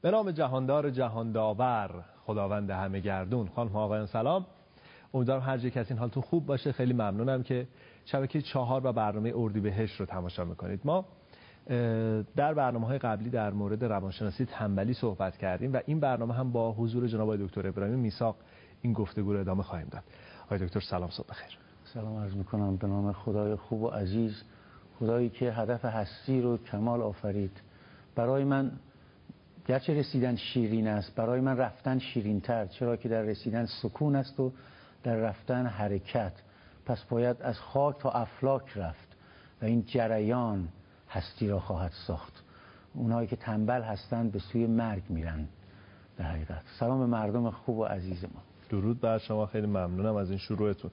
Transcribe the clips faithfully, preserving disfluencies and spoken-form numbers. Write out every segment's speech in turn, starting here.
به نام جهاندار جهانداور خداوند همه گردون. خانم ها آقایان سلام، امیدوارم هر جای کسی این حالتون خوب باشه. خیلی ممنونم که شبکه چهار و برنامه اردیبهشت رو تماشا میکنید. ما در برنامه‌های قبلی در مورد روانشناسی تنبلی صحبت کردیم و این برنامه هم با حضور جناب آقای دکتر ابراهیم میثاق این گفتگو رو ادامه خواهیم داد. آقای دکتر سلام، صبح بخیر. سلام عرض میکنم به نام خدای خوب و عزیز، خدایی که هدف هستی رو کمال آفرید. برای من گرچه رسیدن شیرین است، برای من رفتن شیرین تر، چرا که در رسیدن سکون است و در رفتن حرکت. پس باید از خاک تا افلاک رفت و این جریان هستی را خواهد ساخت. اونایی که تنبل هستند به سوی مرگ میرن در حقیقت. سلام به مردم خوب و عزیز ما. درود بر شما، خیلی ممنونم از این شروعتون.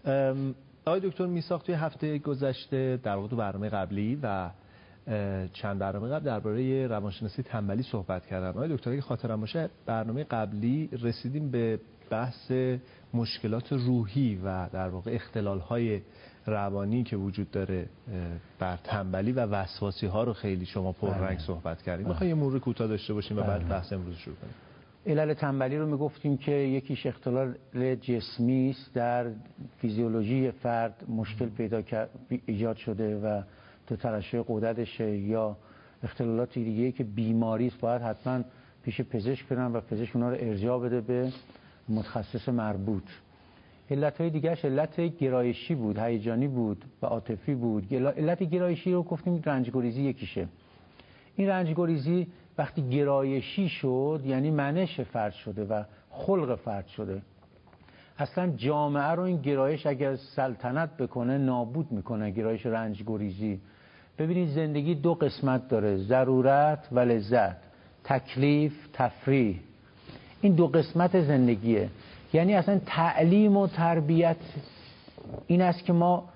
آقای دکتر میثاق توی هفته گذشته در واقع برنامه قبلی و چند برنامه قبل درباره روانشناسی تنبلی صحبت کردم. آقای دکتر اگه خاطرم باشه برنامه قبلی رسیدیم به بحث مشکلات روحی و در واقع اختلال‌های روانی که وجود داره بر تنبلی و وسواسی ها رو خیلی شما پررنگ صحبت کردیم. می‌خوایم یه مرور کوتاه داشته باشیم و بعد بحث امروز شروع کنیم. علل تنبلی رو میگفتیم که یکیش اختلال جسمی است، در فیزیولوژی فرد مشکل پیدا ایجاد شده و تو ترشح غددش یا اختلالات دیگه‌ای که بیماری است، باید حتما پیش پزشک برن و پزشک اونا رو ارجاع بده به متخصص مربوط. علت‌های دیگه‌اش علت گرایشی بود، هیجانی بود و عاطفی بود. علت گرایشی رو گفتیم رنج‌گریزی یکیشه. این رنج‌گریزی وقتی گرایشی شد یعنی منش فرد شده و خلق فرد شده. اصلا جامعه رو این گرایش اگر سلطنت بکنه نابود میکنه. گرایش رنج‌گریزی، ببینید زندگی دو قسمت داره، ضرورت و لذت، تکلیف، تفریح. این دو قسمت زندگیه. یعنی اصلا تعلیم و تربیت این است که ما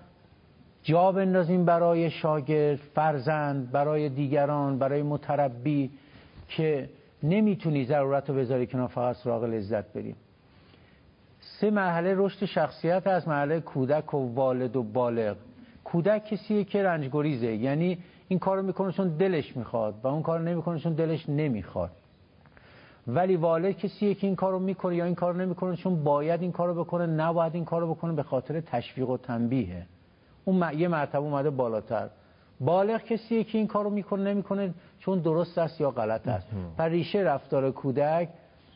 جا بندازیم برای شاگرد، فرزند، برای دیگران، برای متربی که نمیتونی ضرورت رو بذاری کنار، فقط سراغ لذت بریم. سه مرحله رشد شخصیت از مرحله کودک و والد و بالغ. کودک کسیه که رنج‌گریزه، یعنی این کارو میکنه چون دلش میخواد و اون کارو نمیکنه چون دلش نمیخواد. ولی والد کسیه که این کارو میکنه یا این کارو نمیکنه چون باید این کارو بکنه، نباید این کارو بکنه، به خاطر تشویق و تنبیه. اون یه مرتبه اومده بالاتر. بالغ کسیه که این کارو میکنه نمیکنه چون درست است یا غلط است. پر ریشه رفتار کودک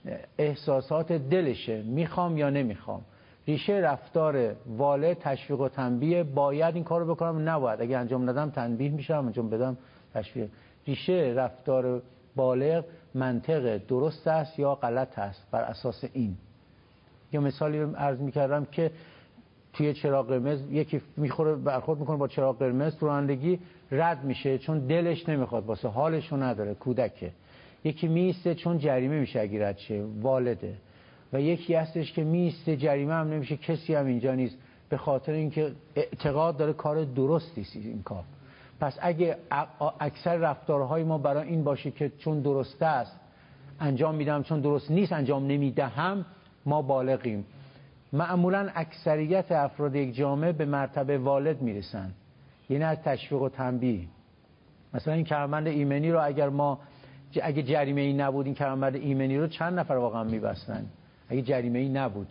احساسات دلشه، میخوام یا نمیخوام. ریشه رفتار والد تشویق و تنبیه، باید این کارو بکنم، نباید، اگه انجام ندم تنبیه میشم، انجام بدم تشویق. ریشه رفتار بالغ منطق درست است یا غلط است. بر اساس این یه مثالی رو عرض میکردم که توی چراغ قرمز یکی میخوره برخورد میکنه با چراغ قرمز، تو رانندگی رد میشه چون دلش نمیخواد، واسه حالشو نداره، کودکه. یکی میسته چون جریمه میشه اگه رد شه، والده. و یکی هستش که میسته جریمه هم نمیشه، کسی هم اینجا نیست، به خاطر اینکه اعتقاد داره کار درستی است این کار. پس اگه اکثر رفتارهای ما برای این باشه که چون درست است انجام میدم، چون درست نیست انجام نمیدهم، ما بالغیم. معمولا اکثریت افراد یک جامعه به مرتبه والد میرسن، یعنی از تشویق و تنبیه. مثلا این کمربند ایمنی رو اگر ما اگه جریمه ای نبود، این کمربند ایمنی رو چند نفر واقعا میبستن اگه جریمه ای نبود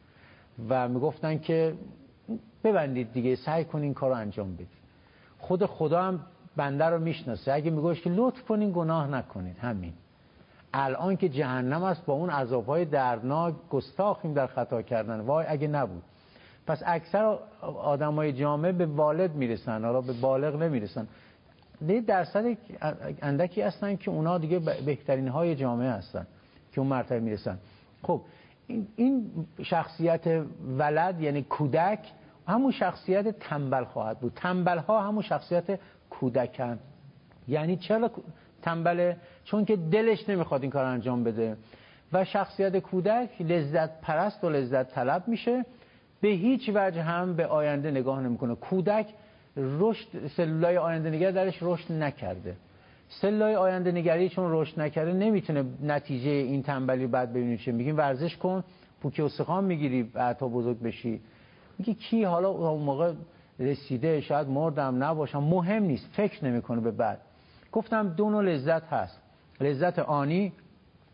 و میگفتن که ببندید دیگه، سعی کنین این کارو انجام بدید. خود خدا هم بنده رو میشناسه، اگه میگوش که لطف کنین گناه نکنید، همین. الان که جهنم است با اون عذابهای دردناک، گستاخیم در خطا کردن، وای اگه نبود. پس اکثر آدمای جامعه به والد میرسن، حالا به بالغ نمیرسن. یه درصد اندکی هستن که اونا دیگه بهترین های جامعه هستن که اون مرتبه میرسن. خب این این شخصیت ولد یعنی کودک همون شخصیت تنبل خواهد بود. تنبل ها همون شخصیت کودکن. یعنی چرا تنبله؟ چون که دلش نمیخواد این کار انجام بده. و شخصیت کودک لذت پرست و لذت طلب میشه، به هیچ وجه هم به آینده نگاه نمیکنه. کودک رشد سلولای آینده نگر درش رشد نکرده. سلولای آینده نگری چون رشد نکرده نمیتونه نتیجه این تنبلی بعد ببینیم چه. میگیم ورزش کن، پوکی استخوان میگیری بعدا بزرگ بشی. میگه کی حالا اون موقع رسیده، شاید مردم نباشم، مهم نیست، فکر نمیکنه به بعد. گفتم دو نوع لذت هست، لذت آنی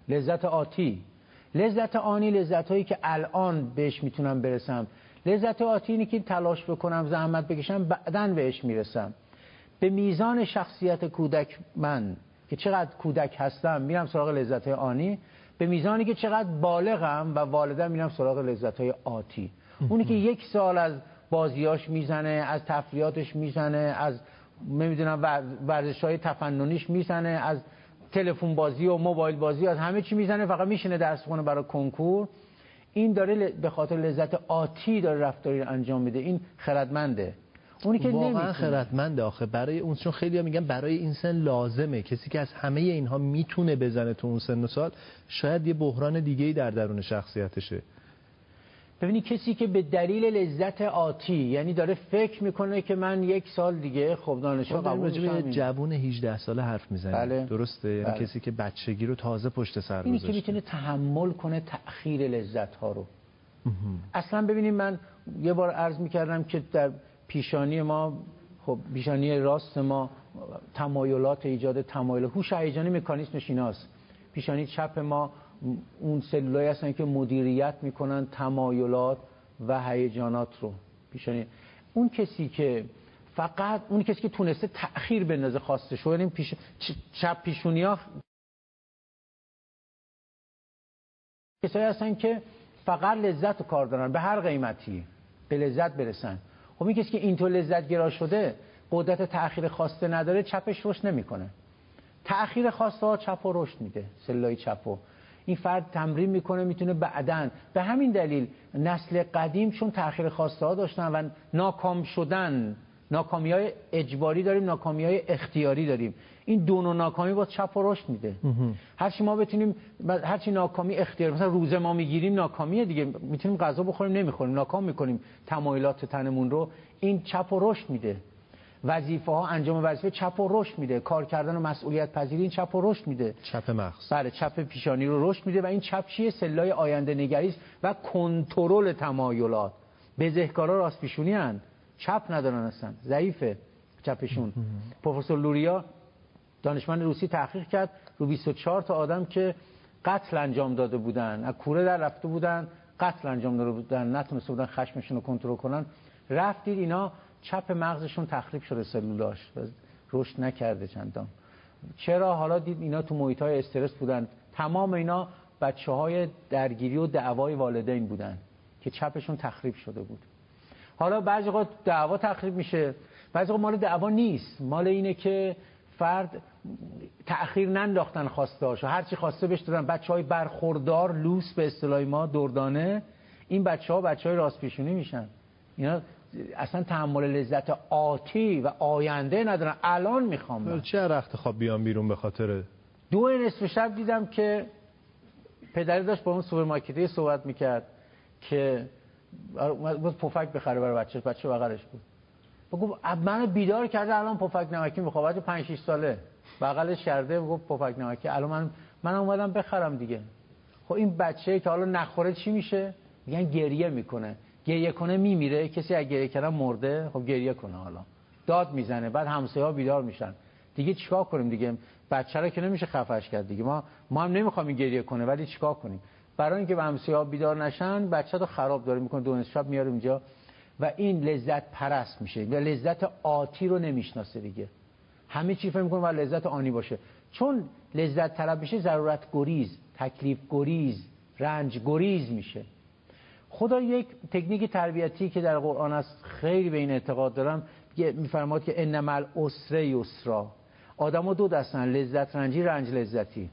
لذت آتی. لذت آنی لذت هایی که الان بهش میتونم برسم. لذت آتی اینه که تلاش بکنم، زحمت بکشم، بعداً بهش میرسم. به میزان شخصیت کودک من که چقدر کودک هستم میرم سراغ لذت های آنی، به میزانی که چقدر بالغم و والدم میرم سراغ لذت های آتی. اونی که یک سال از بازیاش میزنه، از تفریحاتش میزنه، از نمیدونم ورزش‌های تفننیش میزنه، از تلفن بازی و موبایل بازی، از همه چی میزنه، فقط میشینه درس بخونه برای کنکور، این داره به خاطر لذت آتی داره رفتاری انجام میده. این خردمنده. اونی که واقعا خردمنده آخه، برای اون، چون خیلی‌ها میگن برای این سن لازمه. کسی که از همه اینها میتونه بزنه تو اون سن و سال، شاید یه بحران دیگه‌ای در درون شخصیتشه. ببینی کسی که به دلیل لذت آتی، یعنی داره فکر میکنه که من یک سال دیگه خب دانشگاه قبول میشم، جوون هجده ساله حرف میزنه. بله. درسته؟ یعنی بله. کسی که بچگی رو تازه پشت سر گذاشته، اینی که میتونه تحمل کنه تأخیر لذت ها رو. اصلا ببینیم، من یه بار عرض میکردم که در پیشانی ما، خب پیشانی راست ما تمایلات، ایجاد تمایلات، هوش هیجانی مکانیزمش ایناست. پیشانی چپ ما اون سلولایی هستن که مدیریت میکنن تمایلات و هیجانات رو. پیشانی اون کسی که فقط اون کسی که تونسته تأخیر بندازه خواسته شو، یعنی پیش... چپ پیشونی ها کسایی هستن که فقط لذت رو کار دارن، به هر قیمتی به لذت برسن. خب این کسی که اینطور لذت گرا شده، قدرت تأخیر خواسته نداره، چپش رشد نمیکنه. تأخیر خواسته ها چپ و رشد میده، سلولای چپو. این فرد تمرین میکنه، میتونه بعدن. به همین دلیل نسل قدیم چون تأخیر خواسته ها داشتن و ناکام شدن، ناکامی های اجباری داریم، ناکامی های اختیاری داریم. این دو نوع ناکامی با چپ و رشد میده. هرچی ما بتونیم، هرچی ناکامی اختیاری، مثلا روزه ما میگیریم ناکامیه دیگه، میتونیم غذا بخوریم نمیخوریم، ناکام میکنیم تمایلات تنمون رو، این چپ و رشد میده. وظیفه ها، انجام وظیفه چپ و رشد میده، کار کردن و مسئولیت پذیری این چپ و رشد میده. چپ مغز. بله، چپ پیشانی رو رشد میده و این چپ چیه؟ سلولای آینده نگری و کنترل تمایلات. بزهکارا راست پیشونی اند، چپ ندارن اصلا، ضعیفه چپشون. پروفسور لوریا دانشمند روسی تحقیق کرد رو بیست و چهار تا آدم که قتل انجام داده بودن، از کوره در رفته بودن، قتل انجام داده بودن، نتونسته بودن خشمشون رو کنترل کنن، رفتید اینا چپ مغزشون تخریب شده، سلولاش رشد نکرده چندان. چرا؟ حالا دید اینا تو محیط‌های استرس بودن، تمام اینا بچه‌های درگیری و دعوای والدین بودن که چپشون تخریب شده بود. حالا بعضی وقت دعوا تخریب میشه، بعضی وقت مال دعوا نیست، مال اینه که فرد تأخیر ننداختن خواسته‌هاشو، هر چی خواسته بهش دادن. بچه‌های برخوردار، لوس به اصطلاح ما، دردانه، این بچه‌ها بچه‌های راست پیشونی میشن. اینا اصلا تحمل لذت آتی و آینده ندارن. الان میخوام من چه رخت خواب بیام بیرون به خاطر دو نصف شب دیدم که پدری داشت با اون سوپرمارکتی صحبت میکرد که بود پفک بخره برای بچه، بچه بغلش بود. گفت منو بیدار کرده الان پفک نمکی میخواد، بچه پنج شش ساله بغلش کرده، گفت پفک نمکی الان من من اومدم بخرم دیگه. خب این بچه که حالا نخوره چی میشه؟ میگن گریه میکنه، گریه کنه میمیره. کسی اگه گریه کنه مرده، خب گریه کنه، حالا داد میزنه، بعد همسایه‌ها بیدار میشن. دیگه چیکار کنیم دیگه؟ بچه رو که نمیشه خفش کرد دیگه. ما ما هم نمیخوام این گریه کنه، ولی چیکار کنیم؟ برای اینکه همسایه‌ها بیدار نشن، بچه رو خراب داره میکنه، دو نصف شب میاره اینجا و این لذت پرست میشه و لذت آتی رو نمیشناسه دیگه. همه چی فکر میکنه باید لذت آنی باشه. چون لذت طلب بشه، ضرورت گریز، تکلیف گریز، رنج گریز میشه. خدا یک تکنیک تربیتی که در قرآن است، خیلی به این اعتقاد دارم، میفرماد که انما العسر یسرا. آدم‌ها دو دستن، لذت رنجی، رنج لذتی.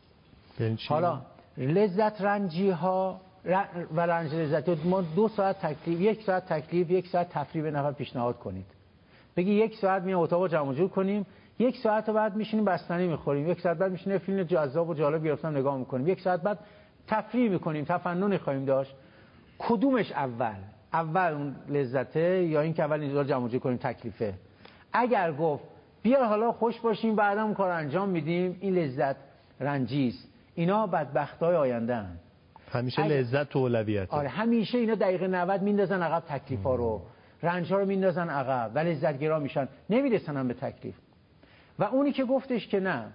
حالا لذت رنجی ها و رنج لذتی، ما دو ساعت تکلیف، یک ساعت تکلیف، یک ساعت تفریح به نفر پیشنهاد کنید. بگی یک ساعت میام اتاق جمع جور کنیم، یک ساعت بعد میشینیم بستنی میخوریم، یک ساعت بعد میشینیم فیلم جذاب و جالب گرفتم نگاه میکنیم، یک ساعت بعد تفریح میکنیم، تفنن خواهیم داشت. کدومش اول؟ اول اون لذته یا این که اول اینجا جمع جور کنیم تکلیفه؟ اگر گفت بیا حالا خوش باشیم بعدا اون کار انجام میدیم، این لذت رنجیست. اینا بدبختای آینده ان. همیشه اگر... لذت و اولویته. آره همیشه اینا دقیقه نود میندازن عقب تکلیفا رو، رنج‌ها رو میندازن عقب و لذتگرا میشن، نمیرسن به تکلیف. و اونی که گفتش که نه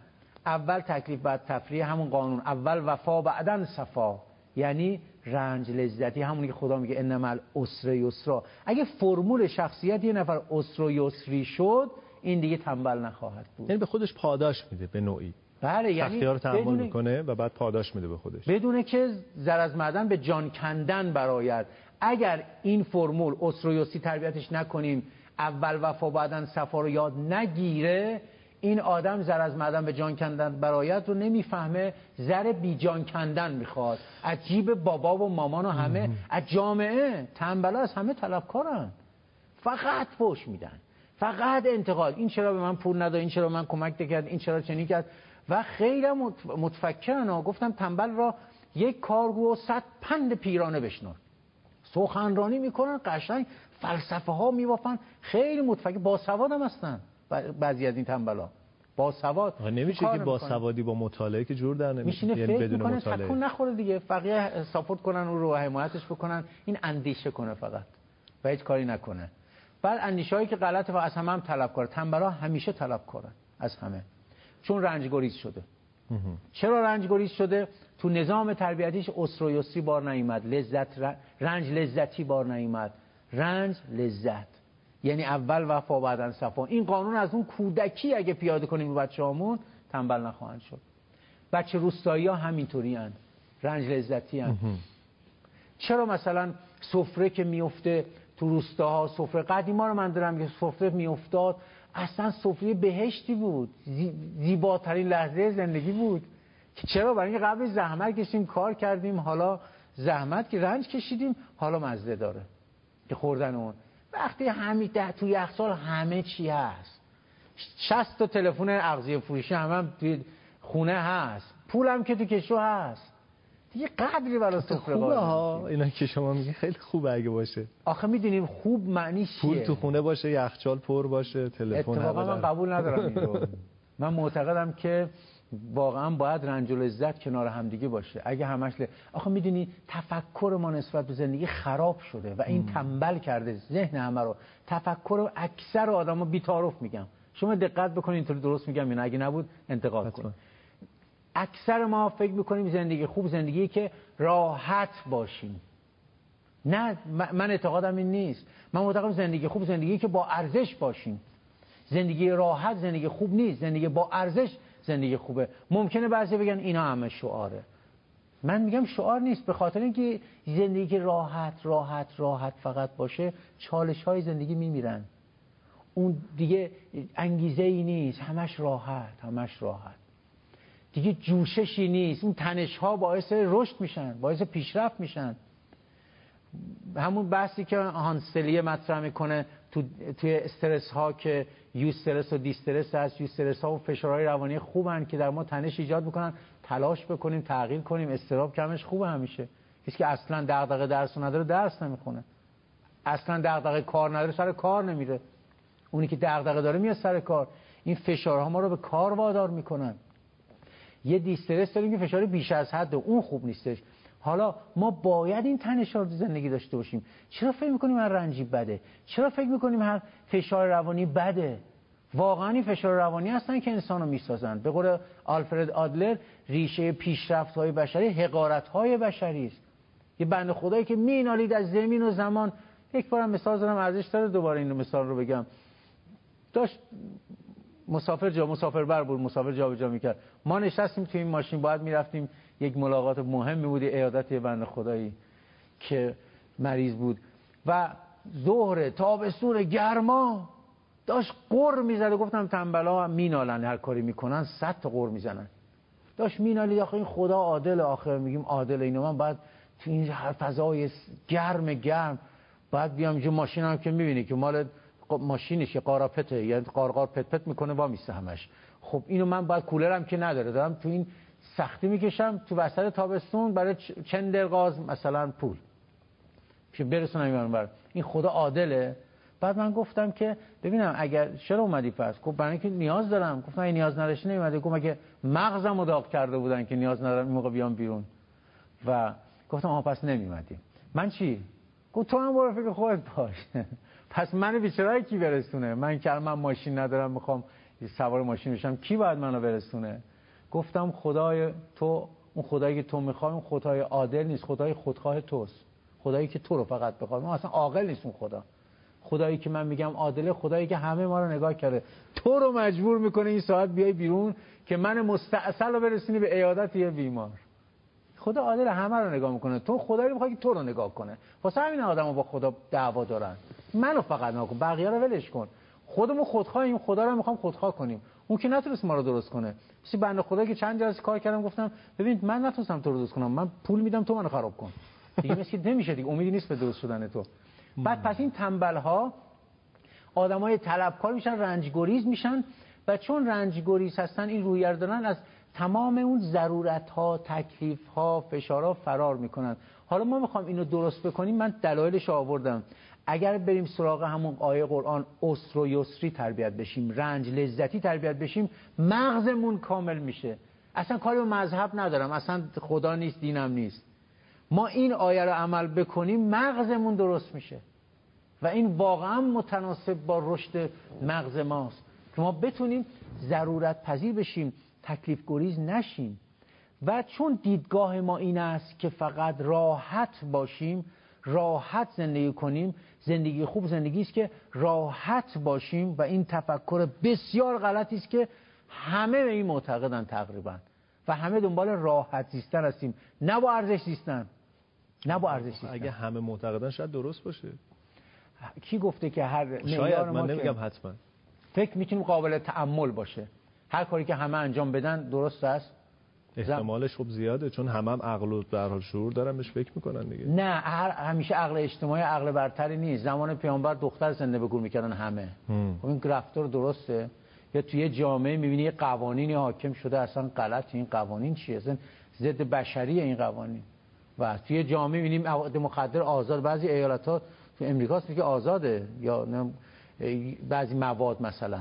اول تکلیف بعد تفریح، همون قانون اول وفا بعدن صفا، یعنی رنج لذتی، همونی که خدا میگه انما العسر یسرا. اگه فرمول شخصیت یه نفر عسر و یسری شد، این دیگه تنبل نخواهد بود. یعنی به خودش پاداش میده به نوعی. بله، یعنی سختی‌ها رو تحمل بدون... میکنه و بعد پاداش میده به خودش، بدونه که زر از معدن به جان کندن برآید. اگر این فرمول عسر و یسری تربیتش نکنیم، اول وفا بعدن صفا رو یاد نگیره، این آدم زر از معدن به جان کندن برآید رو نمیفهمه، زر بی جان کندن میخواد. از جیب بابا و مامان و همه، از جامعه. تنبلا از همه طلبکارن، فقط فحش میدن، فقط انتقاد. این چرا به من پول نداد، این چرا به من کمک نکرد، این چرا چنین کرد. و خیلی متفکرن. گفتم تنبل را یک کارگو و صد پند پیرانه بشنو. سخنرانی میکنن، قشنگ فلسفه ها میبافن، خیلی متفکر، باسواد هم هستن بعضی از این تنبلا. باسواد نمیشه که باسوادی با مطالعه که جور در نمیشه، یعنی فکر بدون میکنه مطالعه تکون نخوره دیگه، بقیه ساپورت کنن اون رو، حمایتش بکنن، این اندیشه کنه فقط و هیچ کاری نکنه. بعد اندیشه‌هایی که غلطه و از همه هم طلبکاره. تنبلا همیشه طلبکارن از همه، چون رنج‌گریز شده. چرا رنج‌گریز شده؟ تو نظام تربیتیش عسر و یسری بار نیامد، لذت ر... رنج لذتی بار نیامد. رنج لذت، یعنی اول وفا بعدن صفا. این قانون از اون کودکی اگه پیاده کنیم رو بچه‌هامون، تنبل نخواهند شد. بچه روستایی‌ها همینطوری اند، رنج لذتی اند. چرا مثلا سفره که میفته تو روستاها، سفره قدیما رو من دارم که سفره میافتاد، اصلا سفره بهشتی بود، زیباترین لحظه زندگی بود. چرا؟ برای اینکه قبل زحمت کشیم، کار کردیم، حالا زحمت که رنج کشیدیم، حالا مزه داره که خوردن اون. وقتی همین ده توی یخچال همه چی هست، شصت تا تلفن اغذیه فروشی هم, هم توی خونه هست، پولم که تو کشو هست، دیگه قدری برای سفره خوبه ها. اینا که شما میگین خیلی خوبه اگه باشه. آخه میدونیم خوب معنی چیه؟ پول تو خونه باشه، یخچال پر باشه، تلفن. اتفاقا من قبول ندارم این رو. من معتقدم که واقعا باید رنج و لذت کنار همدیگه باشه. اگه همش ل... آخه میدونی تفکر ما نسبت به زندگی خراب شده و این تنبل کرده ذهن همه رو. تفکر اکثر آدما بی‌تعارف میگم، شما دقت بکنید اینطوری درست میگم یا نه، اگه نبود انتقاد کنید. اکثر ما فکر میکنیم زندگی خوب زندگی که راحت باشیم. نه، من اعتقادم این نیست. من معتقدم زندگی خوب زندگی که با ارزش باشیم. زندگی راحت زندگی خوب نیست، زندگی با ارزش زندگی خوبه. ممکنه بعضی بگن اینا همه شعاره. من میگم شعار نیست، به خاطر اینکه زندگی که راحت راحت راحت فقط باشه، چالش های زندگی میمیرن. اون دیگه انگیزه ای نیست، همش راحت همش راحت. دیگه جوششی نیست. اون تنش ها باعث رشد میشن، باعث پیشرفت میشن. همون بحثی که هانستلیه مطرح میکنه تو توی استرس ها که یو استرس و دی استرس هست. یو استرس ها و فشارهای روانی خوبن که در ما تنش ایجاد میکنن، تلاش بکنیم تغییر کنیم. استراب کمش خوبه همیشه. کسی که اصلا دغدغه درس نداره درس نمیخونه، اصلا دغدغه کار نداره سر کار نمیره. اونی که دغدغه داره میاد سر کار. این فشارها ما رو به کار وادار میکنن. یه دی استرس داریم که فشار بیش از حد، اون خوب نیستش. حالا ما باید این تنش‌ها رو زندگی داشته باشیم. چرا فکر می‌کنیم هر رنجی بده؟ چرا فکر می‌کنیم هر فشار روانی بده؟ واقعا این فشار روانی هستن که انسانو میسازن. به قول آلفرد آدلر، ریشه پیشرفت‌های بشری حقارت‌های بشری است. یه بنده خدایی که مینالید از زمین و زمان. یک بارم مثال زدم، ارزش داره دوباره این مثال رو بگم. داشت مسافر جا مسافر بر بود، مسافر جابجا میکرد. ما نشستیم توی این ماشین، باید میرفتیم یک ملاقات مهمی بود، عیادت یه بنده خدایی که مریض بود و ظهر تابستون گرما داشت قر میزد. گفتم تنبلا مینالن، هر کاری میکنن صد تا قر میزنن. داشت مینالید آخه این خدا عادل، آخه میگیم عادل. اینو من بعد تو این فضای گرم گرم بعد بیام جو ماشینم که میبینی که مال ماشینش قاراپته، یعنی قارقار پت پت میکنه وا میسته همش. خب اینو من باید کولرم که نداره، دارم تو این سختی میکشم تو وسط تابستون برای چند درغاز مثلا پول که برسونم این بر. این خدا عادله. بعد من گفتم که ببینم اگر چرا اومدی پس؟ گفت برای اینکه نیاز دارم. گفتم این نیاز نداشتی نمیاد. گفت مگه مغزمو داغ کرده بودن که نیاز ندارم این موقع بیام بیرون. و گفتم آها پس نمیومدی. من چی؟ گفت تو هم برو فکر خودت باش. پس منو بیچاره کی برسونه؟ من که من ماشین ندارم، میخوام سوار ماشین بشم، کی باید منو برسونه؟ گفتم خدای تو، اون خدایی که تو میخوای اون خدای عادل نیست، خدای خودخواه توست، خدایی که تو رو فقط بخواد. ما اصلا عاقل نیست اون خدا. خدایی که من میگم عادله، خدایی که همه ما رو نگاه کرده، تو رو مجبور میکنه این ساعت بیای بیرون که من مستعصل رو برسونی به عیادت یه بیمار. خدا عادل همه رو نگاه میکنه، تو خدایی رو میخوای که تو رو نگاه کنه. واسه همین آدم‌ها با خدا دعوا دارن. منو فقط نگاه کن، بقیه رو ولش کن. خودمون خودخواهیم، خدا رو میخوام خودخواه کنیم. اون که نتونست ما رو درست کنه. سی بنده خدا که چند جلسه کار کردم گفتم ببین من نتونستم تو رو درست کنم، من پول میدم تو منو خراب کن. دیگه مثل نمیشه دیگه، امیدی نیست به درست شدن تو. بعد پس این تنبل‌ها آدمای طلبکار میشن، رنجگریز میشن و چون رنجگریز هستن این رویه رو دارن، از تمام اون ضرورت‌ها، تکلیف‌ها، فشارها فرار میکنن. حالا ما میخوام اینو درست بکنیم، من دلایلش آوردم. اگر بریم سراغ همون آیه قرآن عسر و یسری تربیت بشیم، رنج لذتی تربیت بشیم، مغزمون کامل میشه. اصلا کاری به مذهب ندارم، اصلا خدا نیست، دینم نیست. ما این آیه رو عمل بکنیم مغزمون درست میشه و این واقعا متناسب با رشد مغز ماست که ما بتونیم ضرورت پذیر بشیم، تکلیف گریز نشیم. و چون دیدگاه ما این است که فقط راحت باشیم، راحت زندگی کنیم، زندگی خوب زندگی است که راحت باشیم و این تفکر بسیار غلطی است که همه به این معتقدن تقریبا و همه دنبال راحت زیستن هستیم، نه با ارزش زیستن، نه با ارزش زیستن. اگه همه معتقدن شاید درست باشه. کی گفته که هر شاید، من نمیگم حتما. فکر می‌کنیم قابل تأمل باشه، هر کاری که همه انجام بدن درست است؟ احتمالش خب زیاده، چون همه هم عقل و به هر حال شعور دارن بهش فکر میکنن دیگه. نه، هر همیشه عقل اجتماعی عقل برتری نیست. زمان پیامبر دختر زنده به گور میکردن همه. خب این رفتار درسته؟ یا توی جامعه میبینی یه قوانینی حاکم شده اصلا غلط، این قوانین چیه؟ اصلا ضد بشریه این قوانین. و توی جامعه میبینیم مواد مخدر آزاد، بعضی ایالت‌ها تو امریکا هست که آزاده، یا بعضی مواد مثلا،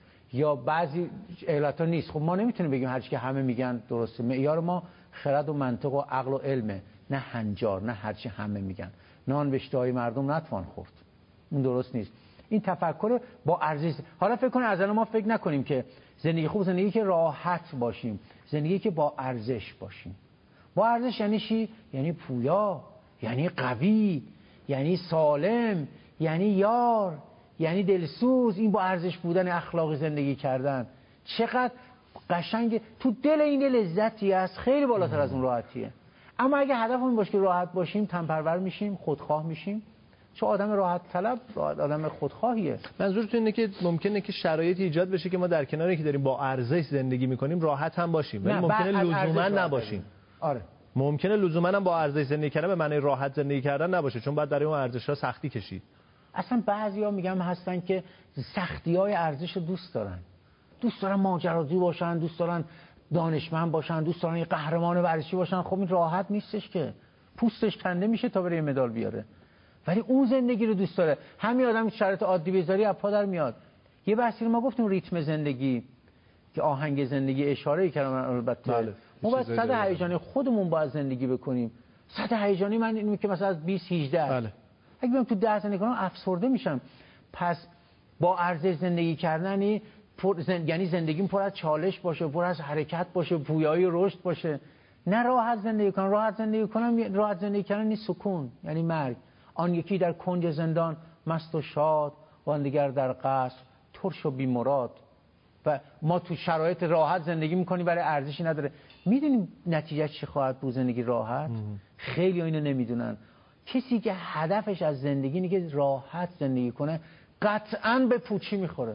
یا بعضی ایالت‌ها نیست. خب ما نمیتونیم بگیم هرچی که همه میگن درسته. معیار ما خرد و منطق و عقل و علمه، نه هنجار، نه هرچی همه میگن. نان به اشتهای مردم نتوان خورد، اون درست نیست. این تفکر با ارزش. حالا فکر کن از الان ما فکر نکنیم که زندگی خوب زندگی که راحت باشیم، زندگی که با ارزش باشیم. با ارزش یعنی چی؟ یعنی پویا، یعنی قوی، یعنی سالم، یعنی یار، یعنی دلسوز. این با ارزش بودن اخلاقی زندگی کردن چقدر قشنگه. تو دل این لذتی است خیلی بالاتر از اون راحتیه. اما اگه هدفمون باشه که راحت باشیم، تنپرور میشیم، خودخواه میشیم. چون آدم راحت طلب آدم خودخواهیه. منظورتون اینه که ممکنه که شرایطی ایجاد بشه که ما در کناری که داریم با ارزش زندگی میکنیم راحت هم باشیم، ولی ممکنه لزوما نباشیم. آره، ممکنه لزوما هم با ارزش زندگی کردن به معنی راحت زندگی کردن نباشه، چون بعد در اون ارزش‌ها سختی کشید. اصلا بعضیا میگم هستن که سختی‌های ارزش رو دوست دارن، دوست دارن ماجراجو باشن، دوست دارن دانشمند باشن، دوست دارن یه قهرمان ورزشی باشن. خب این راحت نیستش که، پوستش کنده میشه تا بره مدال بیاره، ولی اون زندگی رو دوست داره. همین آدم شرایط عادی بذاری از پا در میاد. یه بحثی رو ما گفتیم ریتم زندگی که آهنگ زندگی اشاره کردم البته. بله. ما باید صد هیجانی خودمون باید زندگی بکنیم. صد هیجانی من اینو که مثلا از بیست هجده بله. اگه بیام تو ده زندگی کنم افسرده میشم. پس با ارزش زندگی کردنی پر زند... یعنی زندگیم پر از چالش باشه، پر از حرکت باشه، پویایی و رشد باشه. نه راحت زندگی کنم. راحت زندگی کنم، راحت زندگی کردن نیست سکون، یعنی مرگ. آن یکی در کنج زندان مست و شاد، و آن دیگر در قصر ترش و بی‌مراد. و ما تو شرایط راحت زندگی میکنیم برای ارزشی نداره. میدونیم نتیجه چی خواهد بود زندگی راحت؟ خیلی اینو نمیدونن. کسی که هدفش از زندگی اینه که راحت زندگی کنه قطعاً به پوچی میخوره.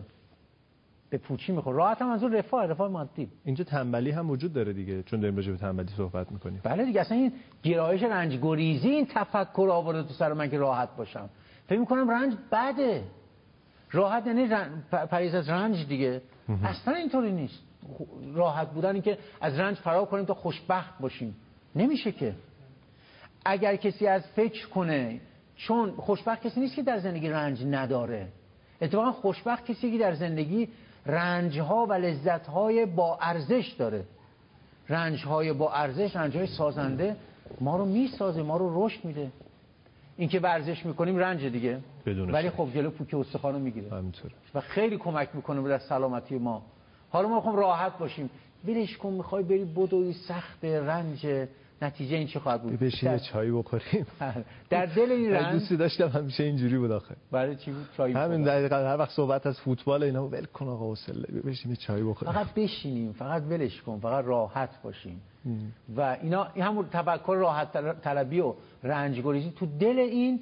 به پوچی میخوره. راحت هم از اون رفاه، رفاه مادی. اینجا تنبلی هم وجود داره دیگه، چون داریم راجع به تنبلی صحبت میکنیم. بله دیگه، اصلا این گرایش رنج گریزی این تفکر آورده تو سر من که راحت باشم. فکر میکنم رنج بده. راحت یعنی رن... پریز از رنج دیگه. اصلا اینطوری نیست. راحت بودن این که از رنج فرار کنیم تا خوشبخت باشیم نمیشه که. اگر کسی از فکر کنه، چون خوشبخت کسی نیست که در زندگی رنج نداره. اتفاقا خوشبخت کسی که در زندگی رنج‌ها و لذت‌های با ارزش داره. رنج‌های با ارزش، رنج‌های سازنده ما رو میسازه، ما رو رشد میده. این که ورزش میکنیم رنج دیگه، ولی خب جلو پوک استخوانو میگیره همینطوره و خیلی کمک میکنه به سلامتی ما. حالا ما میخوام راحت باشیم. ولش کن، میخوای بری بدوی سخت رنج، نتیجه این چه خواهد بود؟ بشین یه چایی بخوریم. در دل این رنج دوستی داشتم همیشه اینجوری بود آخه. برای چی بود چای؟ همین دقیقاً هر وقت صحبت از فوتبال اینا ول کن آقا حوصله بشین یه چای بخوریم. فقط بشینیم، فقط ولش کن، فقط راحت باشیم. ام. و اینا این همون تفکر راحت طلبی و رنج‌گریزی تو دل این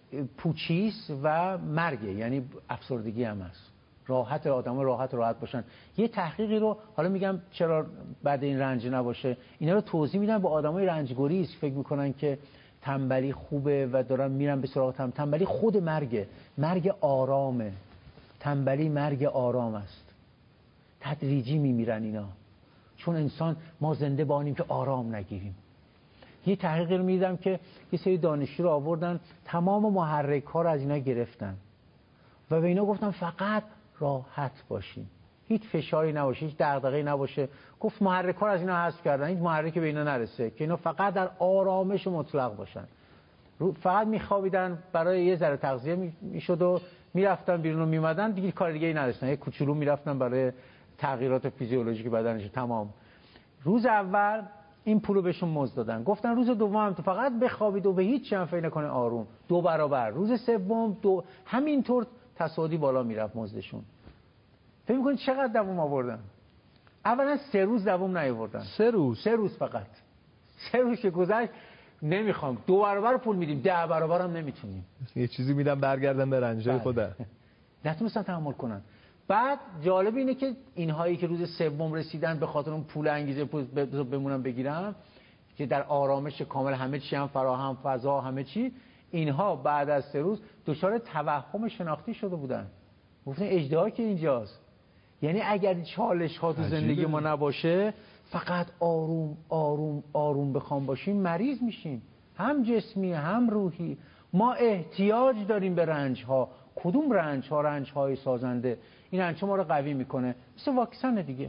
پوچیست و مرگه، یعنی افسردگی هم هست. راحت آدم‌ها راحت راحت باشن. یه تحقیقی رو حالا میگم چرا بعد این رنج نباشه، اینا رو توضیح میدن به آدمای رنج‌گریز، فکر میکنن که تنبلی خوبه و دارن میرن به سراغ تنبلی. تنبلی خود مرگه، مرگ آرامه. تنبلی مرگ آرام است. تدریجی میمیرن اینا، چون انسان ما زنده بانیم که آرام نگیریم. یه تحقیقی رو میدیدم که یه سری دانشجو رو آوردن، تمام محرک ها رو از اینا گرفتن و به اینا گفتن فقط راحت باشین، هیچ فشاری نباشه، هیچ دغدغه‌ای نباشه. گفت محرک ها رو از اینا حذف کردن، هیچ محرکی به اینا نرسه، که اینا فقط در آرامش مطلق باشن. فقط میخوابیدن، برای یه ذره تغذیه میشد و میرفتن بیرون و میمدن، دیگه کار دیگه ای نداشتن. یه کوچولو میرفتن برای تغییرات فیزیولوژیک بدنش. تمام. روز اول این پولو بهشون مزد دادن، گفتن روز دوم هم تو فقط بخوابید و به هیچ چیز فکر نکنه، آروم، دو برابر. روز سوم دو، همینطور تصاعدی بالا میرفت مزدشون. فکر می‌کنید چقدر دوام آوردن؟ اولا سه روز دوام نیاوردن. سه روز سه روز فقط. سه روز که گذشت نمیخوام، دو برابر پول میدیم، ده برابر هم نمیتونیم. یه چیزی میدم برگردن به رنجای خودم. نتونستن تحمل کنن. بعد جالب اینه که اینهایی که روز سوم رسیدن به خاطر اون پول انگیزه پول بمونن بگیرن، که در آرامش کامل همه چی هم فراهم، فضا همه چی، اینها بعد از سه روز دچار توهم شناختی شده بودن. گفتن اژدها که اینجاست. یعنی اگر چالش ها تو زندگی ما نباشه، فقط آروم آروم آروم بخوام باشیم، مریض میشیم، هم جسمی هم روحی. ما احتیاج داریم به رنج ها. کدوم رنج ها؟ رنج های سازنده. این رنج ما رو قوی میکنه، مثل واکسن دیگه.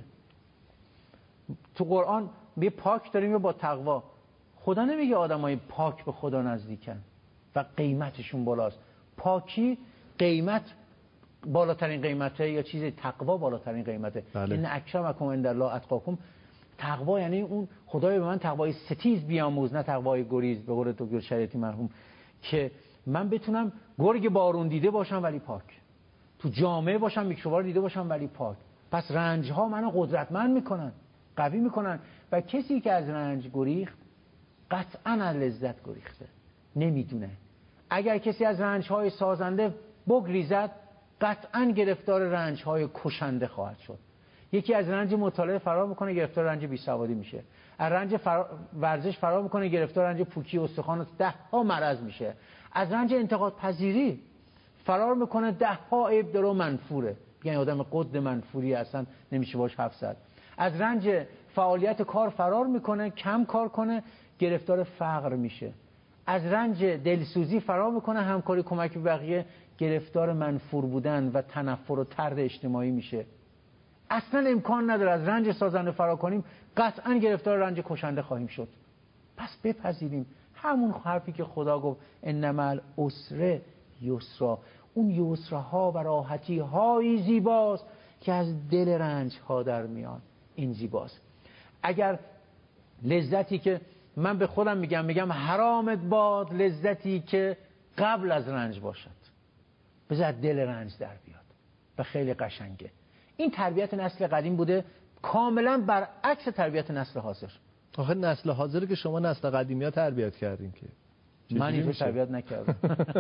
تو قرآن یه پاک داریم یا با تقوا. خدا نمیگه آدمای پاک به خدا نزدیکن و قیمتشون بالاست. پاکی قیمت بالاترین قیمته یا چیز تقوا بالاترین قیمته. بله. این اکرمکم عند الله اتقاکم. تقوا یعنی اون خدای به من تقوای ستیز بیاموز، نه تقوای گریز، به قول دکتر شریعتی مرحوم، که من بتونم گرگ بارون دیده باشم ولی پاک، تو جامعه باشم میکروبار دیده باشم ولی پاک. پس رنج ها منو قدرتمند میکنن، قوی میکنن. و کسی که از رنج گریخت قطعا از لذت گریخته، نمیدونه. اگر کسی از رنج های سازنده بگریزد، قطعا گرفتار رنج های کشنده خواهد شد. یکی از رنج مطالعه فرار میکنه، گرفتار رنج بیسوادی میشه. از رنج فرا... ورزش فرار میکنه، گرفتار رنج پوکی استخوان و ده ها مرض میشه. از رنج انتقاد پذیری فرار میکنه، ده ها عیب داره و منفوره، یعنی آدم قد منفوری اصلا نمیشه باش حرف زد. از رنج فعالیت کار فرار میکنه، کم کار کنه، گرفتار فقر میشه. از رنج دلسوزی فرار میکنه، همکاری کمک به بقیه، گرفتار منفور بودن و تنفر و طرد اجتماعی میشه. اصلا امکان نداره از رنج سازنده فرار کنیم، قطعا گرفتار رنج کشنده خواهیم شد. پس بپذیریم همون حرفی که خدا گفت انما العسر یسرا. اون یسرها و راحتی های زیباست که از دل رنج ها در میان. این زیباست. اگر لذتی که من به خودم میگم میگم حرامت باد لذتی که قبل از رنج باشد، بذار دل رنج در بیاد و خیلی قشنگه. این تربیت نسل قدیم بوده، کاملا برعکس تربیت نسل حاضر. آخه نسل حاضر که شما نسل قدیمی ها تربیت کردین که من اینو تربیت نکردم.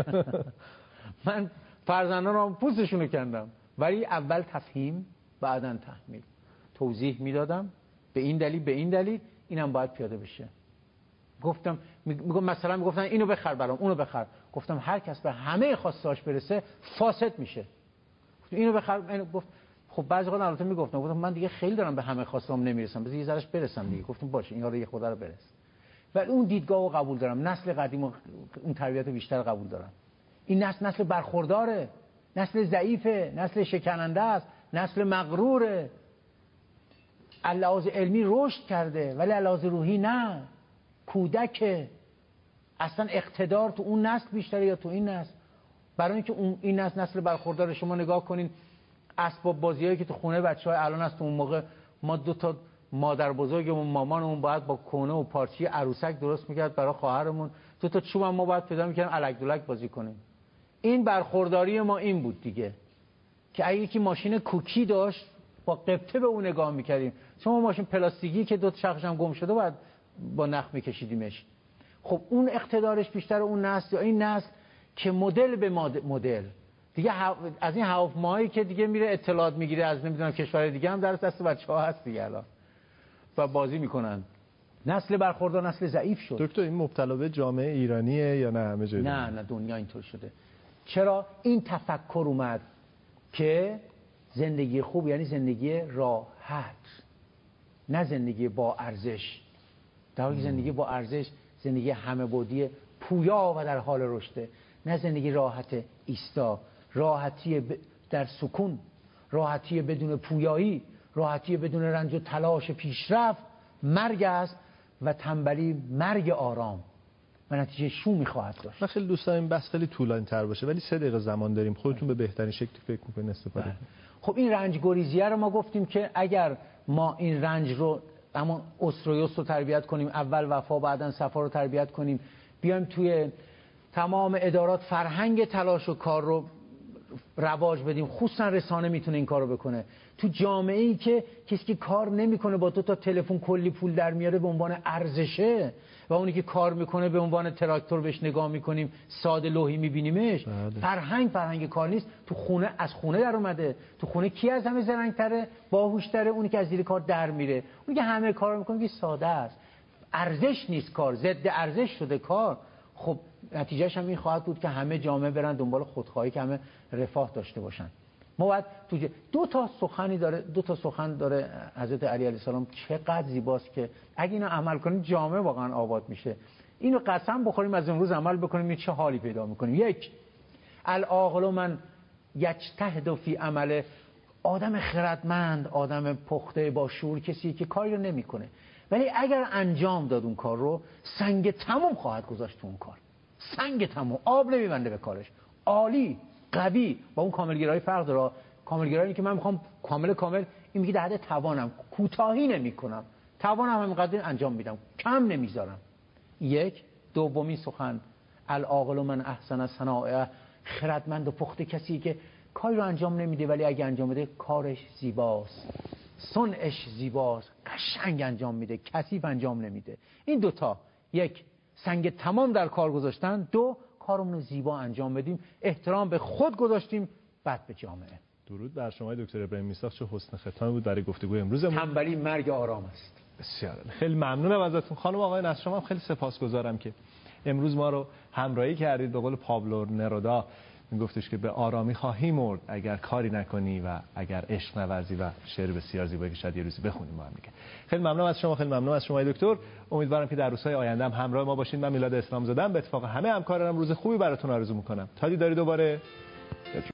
من فرزندان رو پوستشونو کندم، ولی اول تفهیم بعدن تحمیل، توضیح میدادم به این دلیل به این دلیل اینم باید پیاده بشه. گفتم میگم مثلا میگفتن اینو بخر برام، اونو بخر. گفتم هر کس به همه خواستهاش برسه فاسد میشه. اینو بخر، اینو گفت خب بعضی وقتا البته میگفتم گفتم من دیگه خیلی دارم به همه خواستهام نمیرسم، بذار یه ذرهش برسم دیگه. گفتم باشه این رو یه خدا رو برس. ولی اون دیدگاهو قبول دارم، نسل قدیم اون تربیت بیشتر قبول دارم. این نسل نسل برخورداره، نسل ضعیفه، نسل شکننده است، نسل مغروره. لحاظ علمی رشد کرده ولی لحاظ روحی نه، کودک. اصلا اقتدار تو اون نسل بیشتره یا تو این نسل؟ برای اینکه اون این نسل نسل برخوردار. شما نگاه کنین اسباب بازیایی که تو خونه بچه‌ها الان هست، اون موقع ما دو تا مادر بزرگمون مامانمون باید با کونه و پارچه عروسک درست میکرد برای خواهرمون، دو تا چوب هم ما باید پیدا میکردیم الک دلک بازی کنیم. این برخورداری ما این بود دیگه، که اگه یکی ماشین کوکی داشت با قبطه به اون نگاه میکردیم. شما ماشین پلاستیکی که دو تا شاخش هم گم شده باید با نخ میکشیدیمش. خب اون اقتدارش بیشتر اون نسل یا این نسل که مدل به مدل دیگه از این هواپیماهایی که دیگه میره اطلاعات میگیره از نمیدونم کشور دیگه هم در دست بچه‌ها هست دیگه الان و بازی میکنن. نسل برخوردار نسل ضعیف شد. دکتر این مبتلا به جامعه ایرانیه یا نه همه جای نه نه دنیا اینطور شده. چرا این تفکر اومد که زندگی خوب یعنی زندگی راحت، نه زندگی با ارزش. در حالی که زندگی با ارزش زندگی همه بعدی پویا و در حال رشده، نه زندگی راحت ایستا، راحتی در سکون، راحتی بدون پویایی، راحتی بدون رنج و تلاش پیشرفت مرگ است و تنبلی مرگ آرام و نتیجه شومی خواهد داشت. من خیلی دوست دارم این بحث خیلی طولانی تر باشه ولی سه دقیقه زمان داریم، خودتون به بهترین شکلی فکر میکنین استفاده کنید. خب این رنج گریزیه رو ما گفتیم که اگر ما این رنج رو اما استرویوس رو تربیت کنیم، اول وفا بعدن صفا رو تربیت کنیم، بیایم توی تمام ادارات فرهنگ تلاش و کار رو رواج بدیم، خصوصا رسانه میتونه این کارو بکنه. تو جامعه ای که کسی که کار نمیکنه با دو تا تلفن کلی پول در میاره به عنوان ارزشه و اونی که کار میکنه به عنوان تراکتور بهش نگاه میکنیم، ساده لوحی میبینیمش. فرهنگ فرهنگ کار نیست. تو خونه از خونه در اومده. تو خونه کی از همه زرنگ‌تره، باهوش‌تره؟ اونی که از زیر کار در میره، اونی که همه کارو میکنه که ساده است. ارزش نیست کار، ضد ارزش شده کار. خب نتیجهش هم این خواهد بود که همه جامعه برن دنبال خودخواهی که همه رفاه داشته باشن. ما باید تو دو تا سخنی داره دو تا سخن داره حضرت علی علیه السلام، چقدر زیباست که اگه اینو عمل کنیم جامعه واقعا آباد میشه. اینو قسم بخوریم از امروز عمل بکنیم این چه حالی پیدا میکنیم. یک، العاقل من یجتهد فی عمل، آدم خردمند، آدم پخته با شعور کسی که کاری رو نمیکنه ولی اگر انجام داد اون کار رو سنگ تموم خواهد گذاشت تو اون کار. سنگ تموم، آب نمیبنده به کارش. عالی، قوی. با اون کاملگرایی فرق داره. کاملگرایی که من میخوام کامل کامل، این میگه در حد توانم، کوتاهی نمیکنم، توانم همینقدر انجام میدم، کم نمیذارم. یک. دومی سخن، العاقل من احسن صنایع، خردمند و پخته کسی که کاری رو انجام نمیده ولی اگه انجام بده کارش زیباست، صنعش زیباست، قشنگ انجام میده، کثیف انجام نمیده. این دوتا، یک سنگ تمام در کار گذاشتن، دو کارمون رو زیبا انجام بدیم، احترام به خود گذاشتیم، بعد به جامعه. درود بر شما دکتر ابراهیم میساق، چه حسن ختامی بود برای گفتگوی امروزمون. تنبلی مرگ آرام است. بسیار خیلی ممنونم ازتون خانم آقای نصر. شما هم خیلی سپاسگزارم که امروز ما رو همراهی کردید. به قول پابلو نرودا میگفتش که به آرامی خواهی مرد اگر کاری نکنی و اگر عشق نورزی، و شعر بسیار زیبایی که شاید یه روزی بخونیم با هم دیگه. خیلی ممنونم از شما، خیلی ممنونم از شما دکتر. امیدوارم که در روزهای آینده هم همراه ما باشین. من میلاد اسلام زاده‌ام، به اتفاق همه همکارانم روز خوبی براتون آرزو میکنم. تا دیداری دوباره.